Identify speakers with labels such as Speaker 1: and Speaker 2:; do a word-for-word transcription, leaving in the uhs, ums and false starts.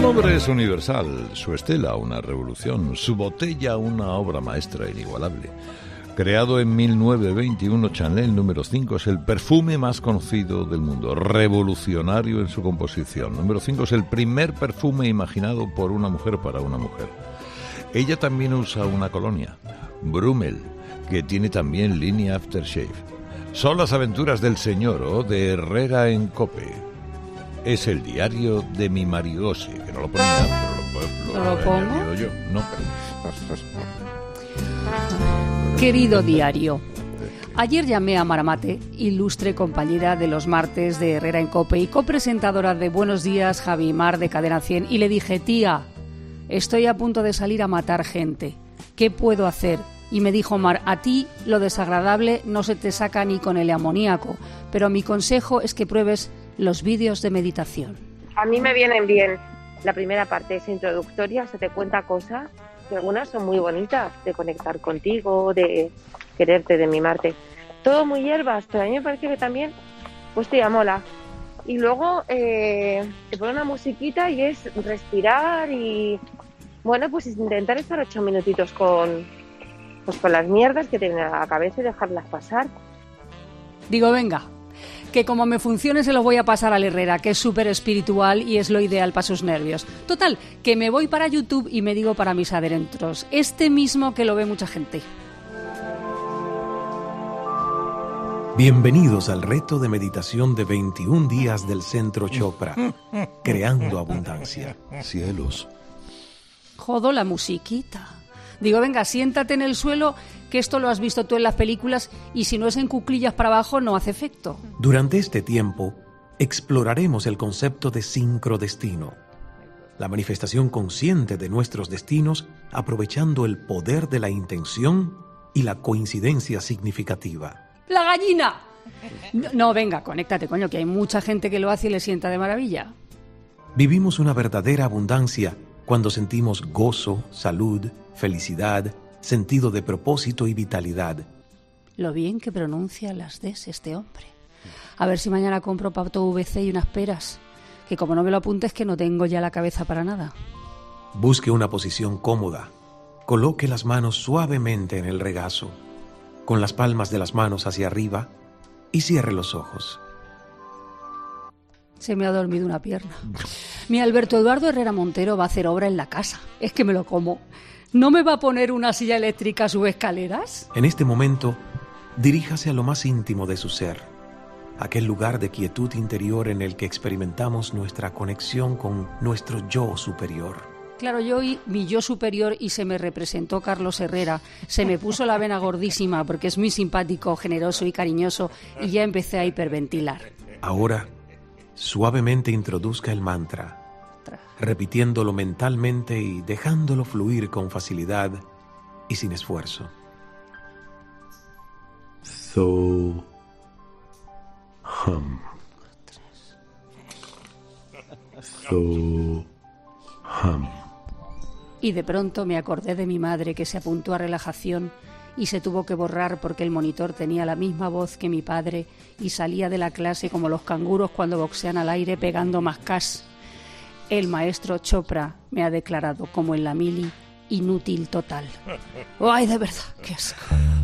Speaker 1: nombre es universal, su estela una revolución, su botella una obra maestra inigualable. Creado en mil novecientos veintiuno, Chanel número cinco es el perfume más conocido del mundo, revolucionario en su composición. Número cinco es el primer perfume imaginado por una mujer para una mujer. Ella también usa una colonia, Brummel, que tiene también línea aftershave. Son las aventuras del señor o de Herrera en Cope. Es el diario de mi Marigose, que no lo ponía, pero lo, lo,
Speaker 2: ¿No lo
Speaker 1: he
Speaker 2: pongo?
Speaker 1: añadido yo. No.
Speaker 2: Querido diario, ayer llamé a Maramate, ilustre compañera de los martes de Herrera en Cope y copresentadora de Buenos Días, Javi y Mar de Cadena cien, y le dije: tía, estoy a punto de salir a matar gente, ¿qué puedo hacer? Y me dijo Mar: a ti lo desagradable no se te saca ni con el amoníaco, pero mi consejo es que pruebes los vídeos de meditación.
Speaker 3: A mí me vienen bien. La primera parte es introductoria, se te cuenta cosas, que algunas son muy bonitas, de conectar contigo, de quererte, de mimarte. Todo muy hierbas, pero a mí me parece que también, pues te mola. Y luego eh, te pone una musiquita y es respirar y, bueno, pues intentar estar ocho minutitos con, pues con las mierdas que te vienen a la cabeza y dejarlas pasar.
Speaker 2: Digo, venga, que como me funcione se lo voy a pasar al Herrera, que es súper espiritual y es lo ideal para sus nervios. Total, que me voy para YouTube y me digo para mis adentros, este mismo que lo ve mucha gente.
Speaker 4: Bienvenidos al reto de meditación de veintiún días del Centro Chopra, creando abundancia.
Speaker 1: Cielos.
Speaker 2: Jodo la musiquita. Digo, venga, siéntate en el suelo, que esto lo has visto tú en las películas y si no es en cuclillas para abajo no hace efecto.
Speaker 4: Durante este tiempo, exploraremos el concepto de sincrodestino, la manifestación consciente de nuestros destinos aprovechando el poder de la intención y la coincidencia significativa.
Speaker 2: ¡La gallina! No, no, venga, conéctate, coño, que hay mucha gente que lo hace y le sienta de maravilla.
Speaker 4: Vivimos una verdadera abundancia cuando sentimos gozo, salud, felicidad, sentido de propósito y vitalidad.
Speaker 2: Lo bien que pronuncia las Ds este hombre. A ver si mañana compro pato V C y unas peras, que como no me lo apuntes que no tengo ya la cabeza para nada.
Speaker 4: Busque una posición cómoda. Coloque las manos suavemente en el regazo, con las palmas de las manos hacia arriba, y cierre los ojos.
Speaker 2: Se me ha dormido una pierna. Mi Alberto Eduardo Herrera Montero va a hacer obra en la casa. Es que me lo como. ¿No me va a poner una silla eléctrica a sus escaleras?
Speaker 4: En este momento, diríjase a lo más íntimo de su ser, aquel lugar de quietud interior en el que experimentamos nuestra conexión con nuestro yo superior.
Speaker 2: Claro, yo oí mi yo superior y se me representó Carlos Herrera. Se me puso la vena gordísima porque es muy simpático, generoso y cariñoso y ya empecé a hiperventilar.
Speaker 4: Ahora, suavemente introduzca el mantra, repitiéndolo mentalmente y dejándolo fluir con facilidad y sin esfuerzo.
Speaker 5: So hum. So hum.
Speaker 2: Y de pronto me acordé de mi madre que se apuntó a relajación y se tuvo que borrar porque el monitor tenía la misma voz que mi padre y salía de la clase como los canguros cuando boxean al aire pegando mascas. El maestro Chopra me ha declarado como en la mili inútil total. ¡Ay, de verdad! ¡Qué asco!